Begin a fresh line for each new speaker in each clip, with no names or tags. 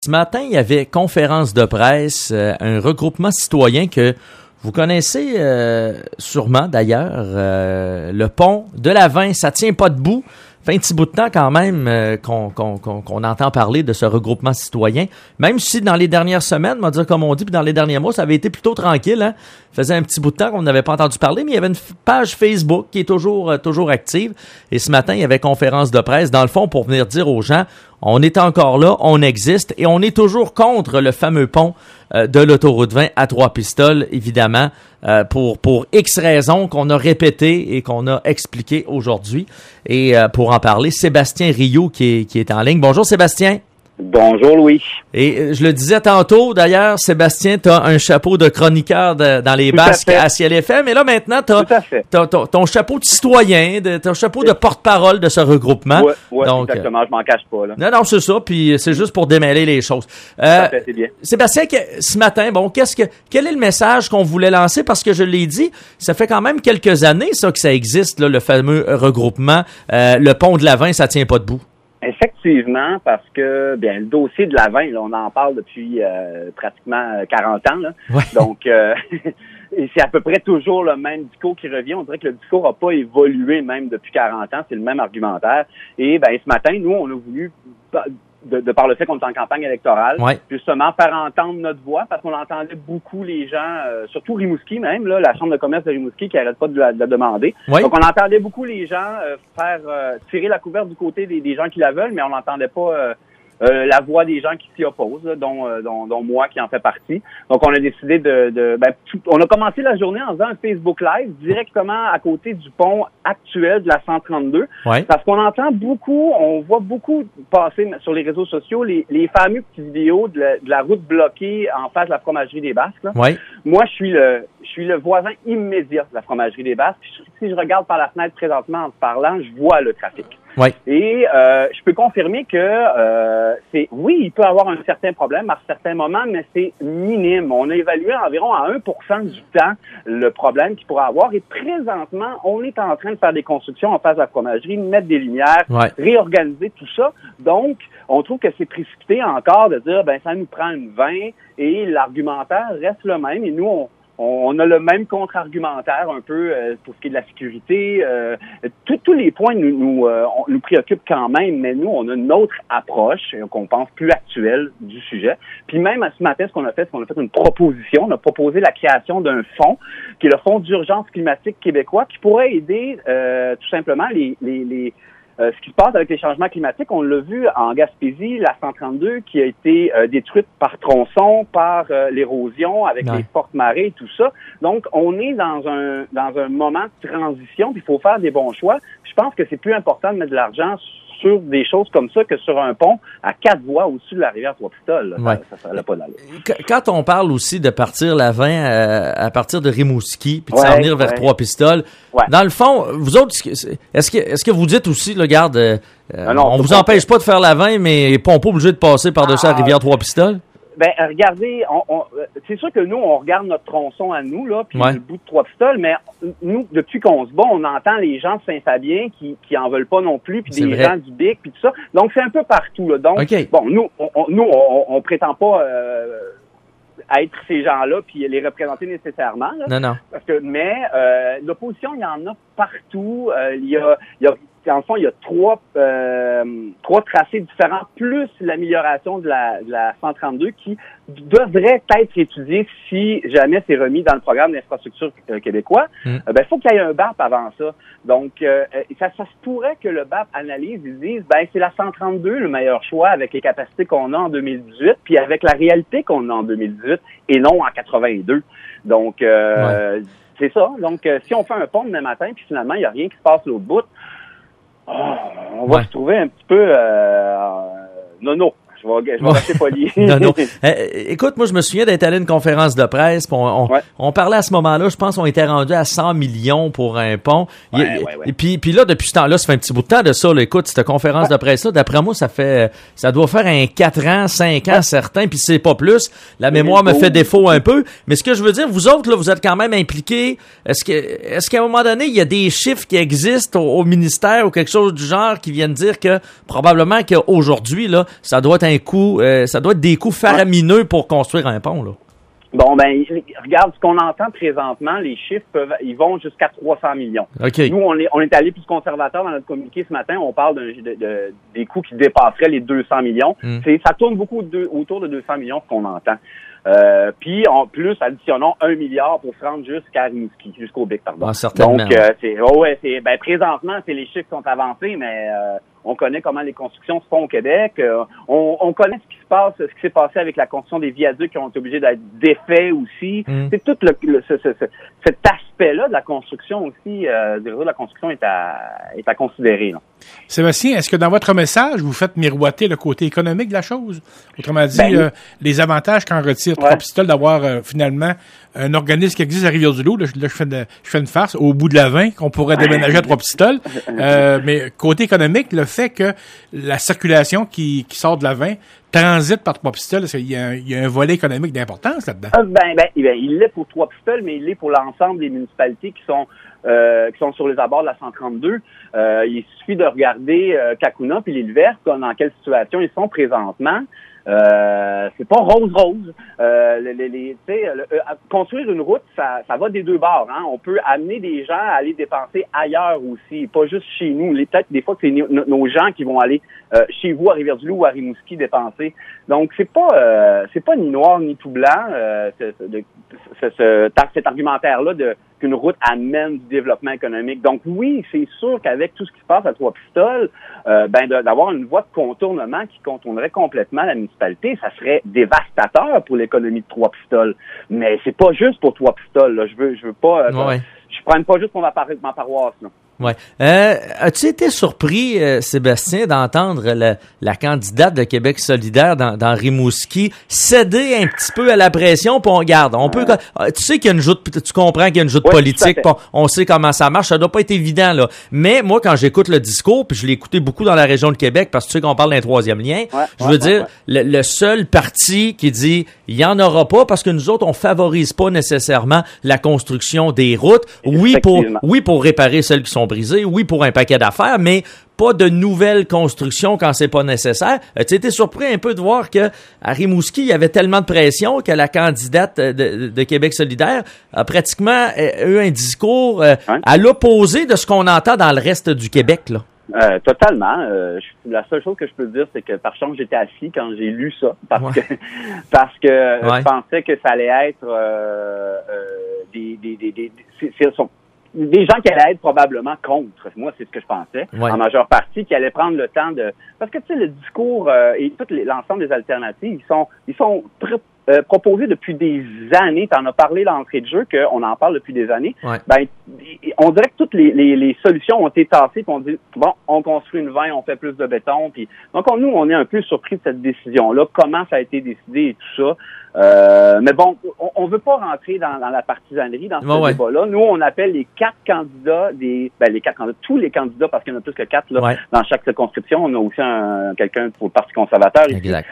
Ce matin, il y avait conférence de presse, un regroupement citoyen que vous connaissez sûrement d'ailleurs, le pont de la Vin, ça tient pas debout. Fait un petit bout de temps quand même qu'on entend parler de ce regroupement citoyen, même si dans les dernières semaines, on va dire comme on dit, puis dans les derniers mois, ça avait été plutôt tranquille. Hein? Ça faisait un petit bout de temps qu'on n'avait pas entendu parler, mais il y avait une page Facebook qui est toujours active. Et ce matin, il y avait conférence de presse, dans le fond, pour venir dire aux gens, on est encore là, on existe, et on est toujours contre le fameux pont de l'autoroute 20 à Trois-Pistoles, évidemment, pour X raisons qu'on a répétées et qu'on a expliquées aujourd'hui. Et pour en parler, Sébastien Rioux qui est en ligne. Bonjour Sébastien.
Bonjour Louis.
Et je le disais tantôt, d'ailleurs, Sébastien, tu as un chapeau de chroniqueur dans les basques à Ciel FM, mais là maintenant, tu as ton chapeau de citoyen, ton chapeau de porte-parole de ce regroupement.
Oui, exactement, je m'en cache pas. Là.
Non, c'est ça, puis c'est juste pour démêler les choses.
C'est bien.
Sébastien, ce matin, quel est le message qu'on voulait lancer? Parce que je l'ai dit, ça fait quand même quelques années ça que ça existe, là, le fameux regroupement. Le pont de la Vin, ça tient pas debout.
Effectivement, parce que le dossier de la Vin, là, on en parle depuis pratiquement 40 ans. Là.
Ouais.
Donc, et c'est à peu près toujours le même discours qui revient. On dirait que le discours n'a pas évolué même depuis 40 ans. C'est le même argumentaire. Et ce matin, nous, on a voulu, de par le fait qu'on est en campagne électorale, justement faire entendre notre voix, parce qu'on entendait beaucoup les gens, surtout Rimouski même, là, la Chambre de commerce de Rimouski qui arrête pas de la demander. Oui. Donc on entendait beaucoup les gens tirer la couverte du côté des gens qui la veulent, mais on n'entendait pas la voix des gens qui s'y opposent, là, dont moi qui en fais partie. Donc on a décidé on a commencé la journée en faisant un Facebook Live directement à côté du pont actuel de la 132. Oui. Parce qu'on entend beaucoup, on voit beaucoup passer sur les réseaux sociaux les fameux petites vidéos de la route bloquée en face de la fromagerie des Basques. Là. Oui. Moi, je suis le voisin immédiat de la fromagerie des Basques. Si je regarde par la fenêtre présentement en te parlant, je vois le trafic. Oui. Et je peux confirmer que il peut avoir un certain problème à certains moments, mais c'est minime. On a évalué environ à 1% du temps le problème qu'il pourrait avoir. Et présentement, on est en train de faire des constructions en face de la fromagerie, de mettre des lumières, réorganiser tout ça. Donc, on trouve que c'est précipité encore de dire ça nous prend une 20 et l'argumentaire reste le même. Et nous, on a le même contre-argumentaire un peu pour ce qui est de la sécurité. Tous les points nous préoccupent quand même, mais nous, on a une autre approche qu'on pense plus actuelle du sujet. Puis même ce matin, ce qu'on a fait une proposition. On a proposé la création d'un fonds, qui est le Fonds d'urgence climatique québécois, qui pourrait aider tout simplement ce qui se passe avec les changements climatiques. On l'a vu en Gaspésie, la 132 qui a été détruite par tronçon, par l'érosion, avec les fortes marées et tout ça. Donc, on est dans un moment de transition, puis il faut faire des bons choix. Je pense que c'est plus important de mettre de l'argent sur des choses comme ça que sur un pont à 4 voies au-dessus de la rivière Trois-Pistoles. Ça n'a pas d'allure.
Quand on parle aussi de partir la 20 à partir de Rimouski puis de s'en venir vers Trois-Pistoles, dans le fond, vous autres, est-ce que vous dites aussi, regarde, on vous empêche pas de faire la 20, mais pas obligé de passer par-dessus la rivière Trois-Pistoles?
Regardez, c'est sûr que nous, on regarde notre tronçon à nous, là, puis le bout de Trois-Pistoles, mais nous, depuis qu'on se bat, on entend les gens de Saint-Fabien qui en veulent pas non plus, puis des gens du Bic, puis tout ça. Donc, c'est un peu partout, là. Donc, nous, on prétend pas être ces gens-là, puis les représenter nécessairement, là.
Non.
Mais l'opposition, il y en a partout. En fond, il y a trois tracés différents, plus l'amélioration de la 132 qui devrait être étudiée si jamais c'est remis dans le programme d'infrastructure québécois. Faut qu'il y ait un BAP avant ça. Donc, ça se pourrait que le BAP analyse, ils disent, c'est la 132 le meilleur choix avec les capacités qu'on a en 2018, puis avec la réalité qu'on a en 2018 et non en 82. Donc, c'est ça. Donc, si on fait un pont demain matin, puis finalement, il n'y a rien qui se passe l'autre bout, on va se trouver un petit peu nono. Je vais rester poli.
Non. Écoute, moi, je me souviens d'être allé à une conférence de presse. On parlait à ce moment-là, je pense qu'on était rendu à 100 millions pour un pont. Et puis là, depuis ce temps-là, ça fait un petit bout de temps de ça. Là, écoute, cette conférence de presse-là, d'après moi, ça doit faire un 4 ans, 5 ans certains, puis c'est pas plus. La mémoire me fait défaut un peu. Mais ce que je veux dire, vous autres, là, vous êtes quand même impliqués. Est-ce qu'à un moment donné, il y a des chiffres qui existent au ministère ou quelque chose du genre qui viennent dire que probablement qu'aujourd'hui, là, ça doit être un coût, ça doit être des coûts faramineux pour construire un pont, là.
Bon, ben, regarde, ce qu'on entend présentement, les chiffres ils vont jusqu'à 300 millions.
Okay.
Nous, on est allé plus conservateur dans notre communiqué ce matin. On parle des coûts qui dépasseraient les 200 millions. Ça tourne beaucoup autour de 200 millions, ce qu'on entend. Puis, en plus, additionnons 1 milliard pour se rendre jusqu'à Rimouski, jusqu'au Bic, pardon.
Ah, certainement.
Donc, présentement, c'est les chiffres qui sont avancés, mais on connaît comment les constructions se font au Québec. On connaît ce qui s'est passé avec la construction des viaducs qui ont été obligés d'être défaits aussi. C'est tout cet aspect-là de la construction aussi, du réseau de la construction est à considérer, là.
Sébastien, est-ce que dans votre message, vous faites miroiter le côté économique de la chose? Autrement dit, les avantages qu'en retire Trois-Pistoles d'avoir finalement un organisme qui existe à Rivière-du-Loup. Là, je fais une farce au bout de la 20 qu'on pourrait déménager à Trois-Pistoles. Mais côté économique, le fait que la circulation qui sort de la 20 transite par Trois-Pistoles, il y a un volet économique d'importance là-dedans.
Il l'est pour Trois-Pistoles, mais il l'est pour l'ensemble des municipalités qui sont sur les abords de la 132. Il suffit de regarder Kakuna puis l'île Verte, dans quelle situation ils sont présentement. C'est pas rose. Construire une route, ça va des deux bords, hein. On peut amener des gens à aller dépenser ailleurs aussi, pas juste chez nous. Peut-être des fois que c'est nos gens qui vont aller chez vous à Rivière-du-Loup ou à Rimouski dépenser. Donc c'est pas ni noir ni tout blanc cet argumentaire-là qu'une route amène du développement économique. Donc oui, c'est sûr qu'avec tout ce qui se passe à Trois-Pistoles, d'avoir une voie de contournement qui contournerait complètement la municipalité, ça serait dévastateur pour l'économie de Trois-Pistoles. Mais c'est pas juste pour Trois-Pistoles, là. Je veux pas, je prends pas juste pour ma paroisse, là.
Ouais. As-tu été surpris, Sébastien, d'entendre la candidate de Québec solidaire dans Rimouski céder un petit peu à la pression, puis on garde. On peut, tu sais qu'il y a une joute, tu comprends qu'il y a une joute politique, on sait comment ça marche, ça doit pas être évident, là. Mais moi, quand j'écoute le discours, puis je l'ai écouté beaucoup dans la région de Québec, parce que tu sais qu'on parle d'un troisième lien, je veux dire, le seul parti qui dit, il y en aura pas, parce que nous autres, on favorise pas nécessairement la construction des routes. Oui, pour réparer celles qui sont brisées, oui, pour un paquet d'affaires, mais pas de nouvelles constructions quand c'est pas nécessaire. Tu été surpris un peu de voir que à Rimouski, il y avait tellement de pression que la candidate de Québec solidaire a pratiquement eu un discours à l'opposé de ce qu'on entend dans le reste du Québec, là.
Totalement. La seule chose que je peux dire, c'est que par chance, j'étais assis quand j'ai lu ça, parce que je pensais que ça allait être des gens qui allaient être probablement contre. Moi, c'est ce que je pensais, en majeure partie, qui allaient prendre le temps de... Parce que, tu sais, le discours et tout l'ensemble des alternatives, ils sont proposés depuis des années. Tu en as parlé l'entrée de jeu, qu'on en parle depuis des années. On dirait que toutes les solutions ont été tassées, puis on dit, bon, on construit une 20, on fait plus de béton. Puis donc, nous, on est un peu surpris de cette décision-là, comment ça a été décidé et tout ça. Mais bon, on veut pas rentrer dans la partisanerie dans ce débat-là. Nous, on appelle les 4 candidats tous les candidats, parce qu'il y en a plus que 4 là, dans chaque circonscription. On a aussi quelqu'un pour le Parti conservateur ici.
Exact.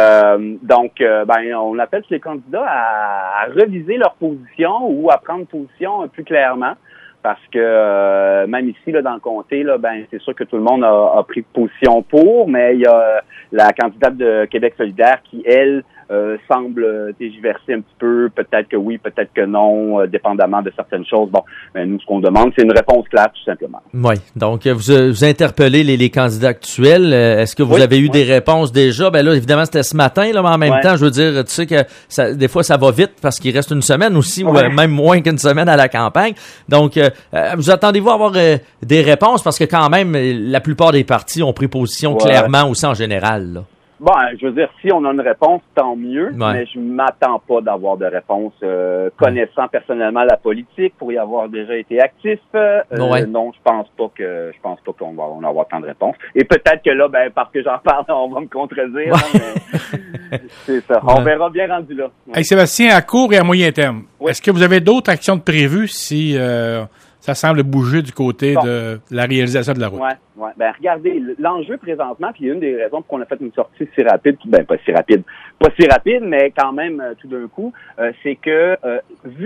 Donc, on appelle tous les candidats à reviser leur position ou à prendre position plus clairement. Parce que même ici, là, dans le comté, là, c'est sûr que tout le monde a pris position pour, mais il y a la candidate de Québec solidaire qui, elle, semble tergiverser un petit peu, peut-être que oui, peut-être que non, dépendamment de certaines choses. Bon, nous, ce qu'on demande, c'est une réponse claire, tout simplement.
Oui, donc vous interpellez les candidats actuels. Est-ce que vous avez eu des réponses déjà? Là, évidemment, c'était ce matin, là, mais en même temps, je veux dire, tu sais que des fois, ça va vite parce qu'il reste une semaine aussi, ou même moins qu'une semaine à la campagne. Donc, vous attendez-vous à avoir des réponses? Parce que quand même, la plupart des partis ont pris position clairement aussi en général, là.
Bon, je veux dire, si on a une réponse, tant mieux, mais je m'attends pas d'avoir de réponse. Connaissant personnellement la politique, pour y avoir déjà été actif, non, je pense pas qu'on va en avoir tant de réponses. Et peut-être que là, parce que j'en parle, on va me contredire, mais c'est ça. On verra bien rendu là.
Hey, Sébastien, à court et à moyen terme, est-ce que vous avez d'autres actions de prévues si ça semble bouger du côté de la réalisation de la route?
Regardez, l'enjeu présentement, puis une des raisons pour qu'on a fait une sortie si rapide, pas si rapide, mais quand même tout d'un coup, c'est que vu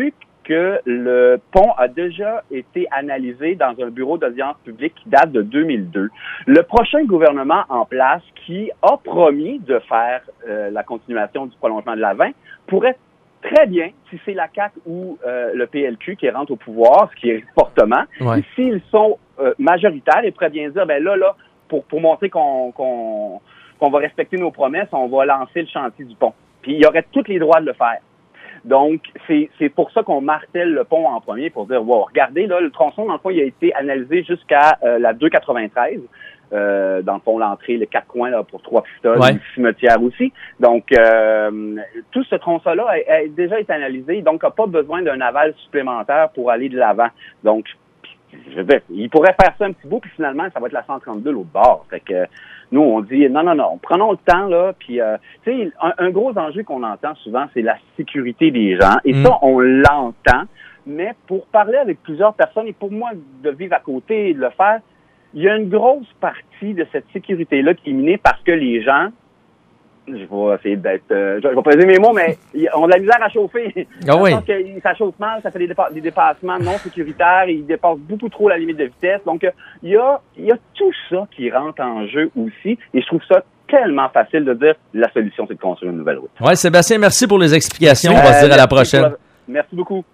que le pont a déjà été analysé dans un bureau d'audience publique qui date de 2002. Le prochain gouvernement en place qui a promis de faire la continuation du prolongement de la 20 pourrait très bien, si c'est la CAQ ou le PLQ qui rentre au pouvoir, ce qui est fortement, et s'ils sont majoritaires, ils pourraient bien dire, ben là, pour montrer qu'on va respecter nos promesses, on va lancer le chantier du pont. Puis il y aurait tous les droits de le faire. Donc, c'est pour ça qu'on martèle le pont en premier, pour dire, wow, regardez, là, le tronçon, dans le fond, il a été analysé jusqu'à la 293. Dans le fond, l'entrée, les 4 coins là, pour 3 pistoles, le cimetière aussi. Donc, tout ce tronçon-là a déjà été analysé, donc n'a pas besoin d'un aval supplémentaire pour aller de l'avant. Donc, je veux dire, il pourrait faire ça un petit bout, puis finalement, ça va être la 132 l'autre bord. Fait que nous, on dit non, prenons le temps, là, puis tu sais, un gros enjeu qu'on entend souvent, c'est la sécurité des gens. Et ça, on l'entend, mais pour parler avec plusieurs personnes, et pour moi, de vivre à côté et de le faire, il y a une grosse partie de cette sécurité-là qui est minée parce que les gens, je vais essayer d'être, je vais peser mes mots, mais on a de la misère à chauffer. Ça chauffe mal, ça fait des dépassements non sécuritaires, ils dépassent beaucoup trop la limite de vitesse. Donc, il y a tout ça qui rentre en jeu aussi, et je trouve ça tellement facile de dire la solution, c'est de construire une nouvelle route.
Ouais, Sébastien, merci pour les explications. On va se dire à la prochaine.
Merci beaucoup.